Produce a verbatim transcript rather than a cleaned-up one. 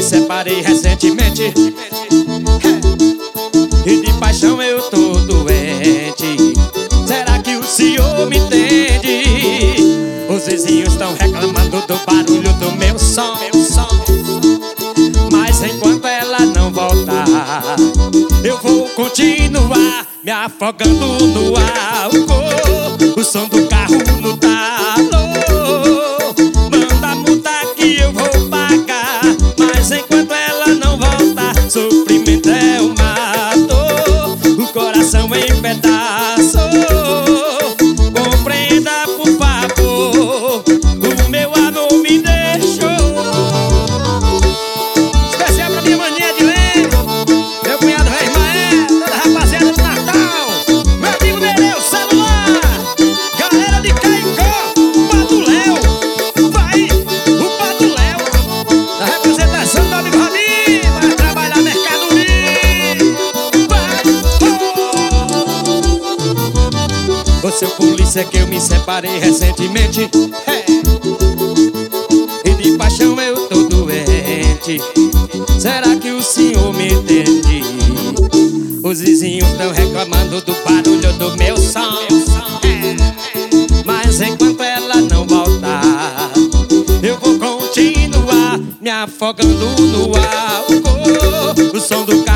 me separei recentemente, e de paixão eu tô doente. Será que o senhor me entende? Os vizinhos estão reclamando do barulho do meu som, meu som. Mas enquanto ela não voltar, eu vou continuar me afogando no álcool. O som do carro no talo, manda multa que eu vou pagar. Mas enquanto ela não voltar, sofrimento é uma dor, o coração em pedaços. Compreenda, por favor, o meu amor me deixou. Especial pra minha maninha de lei, meu cunhado Rei Ismael, toda a rapaziada de Natal, meu amigo Nereu Celular, galera de Caicó, Pato Léo, vai, o Pato Léo, da representação do amigo Rabinho, vai trabalhar mercadoria, vai, oh. Ô seu polícia, que eu me separei recentemente, é. E de paixão eu tô doente. Será que o senhor me entende? Os vizinhos estão reclamando do barulho do meu som, é. Mas enquanto ela não voltar, eu vou continuar me afogando no álcool. O som do